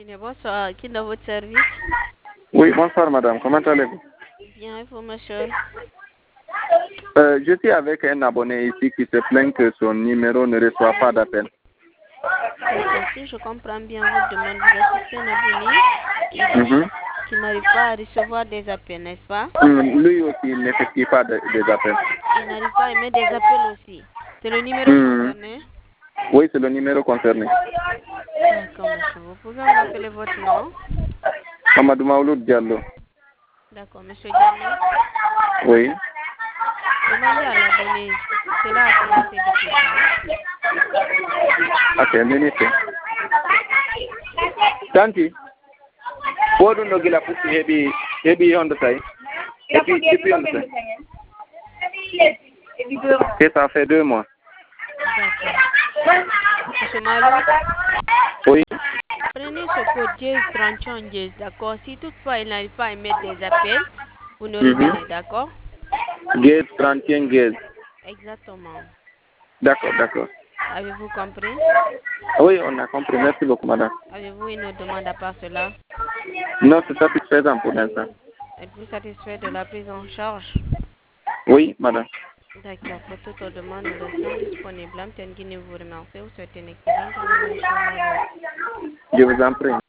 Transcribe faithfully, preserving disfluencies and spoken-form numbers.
Bonsoir, qui est dans votre service? Oui, bonsoir madame, comment allez-vous? Bien, et vous monsieur? euh, Je suis avec un abonné ici qui se plaint que son numéro ne reçoit pas d'appel. D'accord, si je comprends bien votre demande, vous assistez un abonné qui dit Mhm. qu'il n'arrive pas à recevoir des appels, n'est-ce pas? Mm, Lui aussi, il n'effectue pas de- des appels. Il n'arrive pas à émettre des appels aussi. C'est le numéro Mm. concerné? Oui, c'est le numéro concerné. D'accord monsieur, vous pouvez me rappeler votre nom? Amadou Maouloud Diallo. D'accord, monsieur Diallo. Oui. Demandez à l'abonné. Cela a commencé depuis quand? Ok, minute. Tanti. Wodu no gila futti hebi hebi on the side. Et puis, et puis on the side. Et ça fait deux mois. D'accord. Monsieur Malou, Oui. prenez ce code dièse trente et un dièse, d'accord? Si toutefois il n'arrive pas à émettre des appels, vous nous Mhm. revenez, d'accord? Gaz, trente et un gaz. Exactement. D'accord, d'accord. Avez-vous compris? Oui, on a compris. Merci beaucoup, madame. Avez-vous une autre demande à part cela? Non, c'est satisfaisant pour l'instant. Êtes-vous satisfait de la prise en charge? Oui, madame. D'accord. Pour toute autre demande, nous restons disponibles. Amten Guinée vous remercie. Vous souhaitez une excellente journée, monsieur Malo. Je vous en prie.